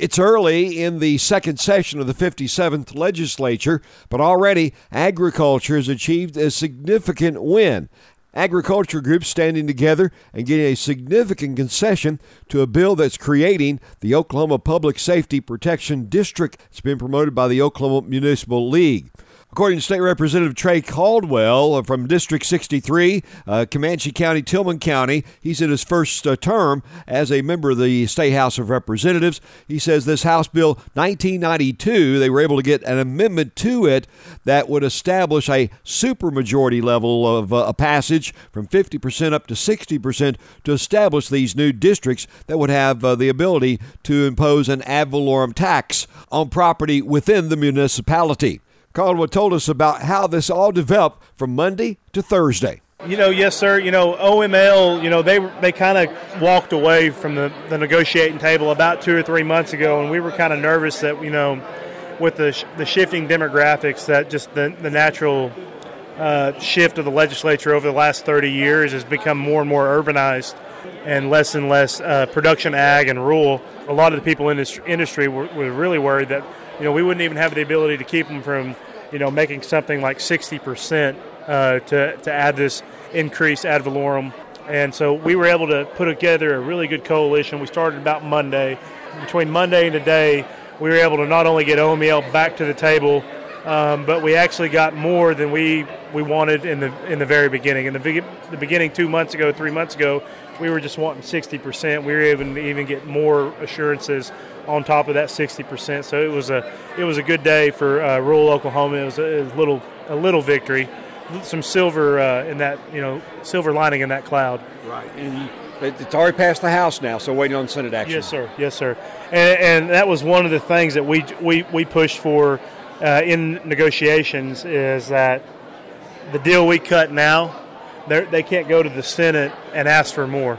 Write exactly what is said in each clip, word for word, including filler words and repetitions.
It's early in the second session of the fifty-seventh legislature, but already agriculture has achieved a significant win. Agriculture groups standing together and getting a significant concession to a bill that's creating the Oklahoma Public Safety Protection District. It's been promoted by the Oklahoma Municipal League. According to State Representative Trey Caldwell from District sixty-three, uh, Comanche County, Tillman County, he's in his first uh, term as a member of the State House of Representatives. He says this House Bill nineteen ninety-two, they were able to get an amendment to it that would establish a supermajority level of uh, a passage from fifty percent up to sixty percent to establish these new districts that would have uh, the ability to impose an ad valorem tax on property within the municipality. Caldwell told us about how this all developed from Monday to Thursday. You know, yes, sir. You know, O M L, you know, they they kind of walked away from the, the negotiating table about two or three months ago, and we were kind of nervous that, you know, with the sh- the shifting demographics, that just the, the natural uh, shift of the legislature over the last thirty years has become more and more urbanized and less and less uh, production ag and rural. A lot of the people in this industry were, were really worried that, you know, we wouldn't even have the ability to keep them from, you know, making something like sixty percent uh, to, to add this increased ad valorem. And so we were able to put together a really good coalition. We started about Monday. Between Monday and today, we were able to not only get O M L back to the table, um, but we actually got more than we, we wanted in the in the very beginning. In the, be- the beginning two months ago, three months ago, we were just wanting sixty percent. We were able to even get more assurances on top of that sixty percent. So it was a it was a good day for uh, rural Oklahoma. It was a, a little a little victory, some silver uh, in that you know silver lining in that cloud. Right, and it's already passed the House now, so waiting on Senate action. Yes, sir. Yes, sir. And, and that was one of the things that we we we pushed for uh, in negotiations, is that the deal we cut now, they can't go to the Senate and ask for more,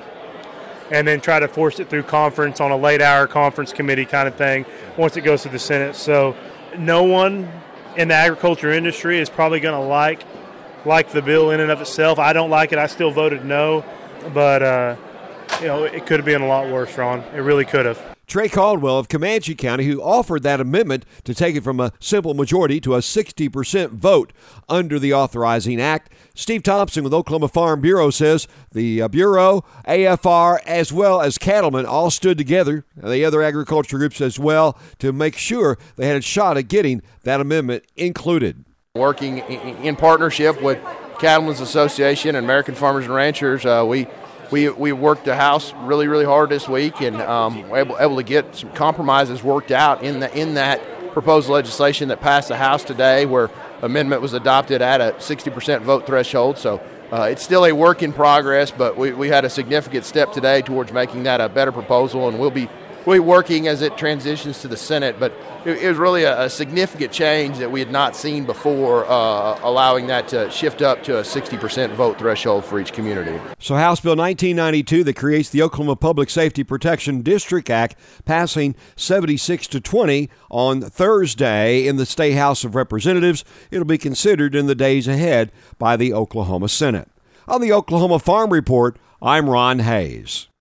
and then try to force it through conference on a late hour conference committee kind of thing once it goes to the Senate. So no one in the agriculture industry is probably going to like like the bill in and of itself. I don't like it. I still voted no, but uh, you know, it could have been a lot worse, Ron. It really could have. Trey Caldwell of Comanche County, who offered that amendment to take it from a simple majority to a sixty percent vote under the Authorizing Act. Steve Thompson with Oklahoma Farm Bureau says the uh, Bureau, A F R, as well as cattlemen all stood together, and the other agriculture groups as well, to make sure they had a shot at getting that amendment included. Working in partnership with Cattlemen's Association and American Farmers and Ranchers, uh, we We we worked the House really, really hard this week, and um, were able, able to get some compromises worked out in the in that proposed legislation that passed the House today, where amendment was adopted at a sixty percent vote threshold. So uh, it's still a work in progress, but we, we had a significant step today towards making that a better proposal, and we'll be we'll be working as it transitions to the Senate. But it, it was really a, a significant change that we had not seen before, uh, allowing that to shift up to a sixty percent vote threshold for each community. So House Bill nineteen ninety-two that creates the Oklahoma Public Safety Protection District Act passing seventy-six to twenty on Thursday in the State House of Representatives. It'll be considered in the days ahead by the Oklahoma Senate. On the Oklahoma Farm Report, I'm Ron Hayes.